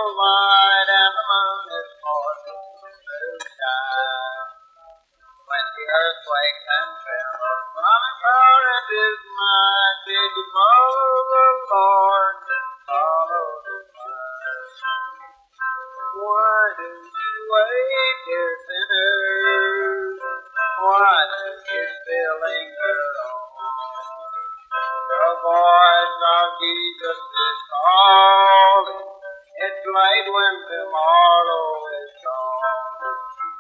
light and the moon is forcing to shine. When the earthquakes and tremors from the current is mine, did you follow the Lord and follow the sun? Why do you wait, dear sinners? Why do you still linger on? The voice of Jesus is calling. It's late when tomorrow is gone.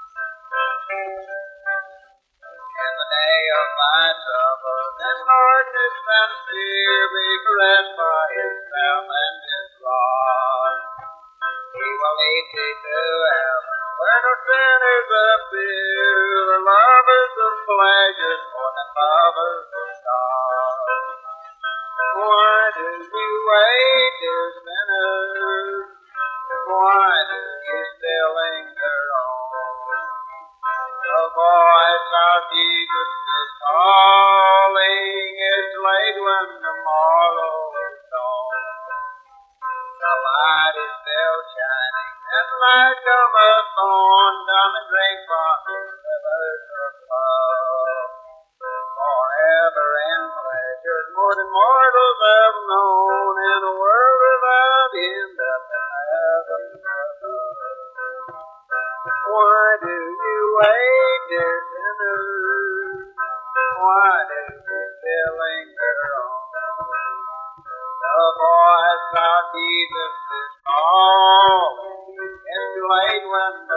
In the day of thy trouble, in darkness and fear, be caressed by his staff and his rod. He will lead thee to heaven, where no sinners appear. The lovers of pleasure more than lovers of God. Why do you wait, dear sinners? Why do you still linger on? The voice of Jesus is calling. It's late when the morrow is gone. The light is still shining, and light cometh on. Come and drink from the rivers of love. Forever in pleasures more than mortals have known, in a world without end up in heaven above. Why do you wait, dear sinners? Why do you still linger on? The voice of Jesus is calling. It's late when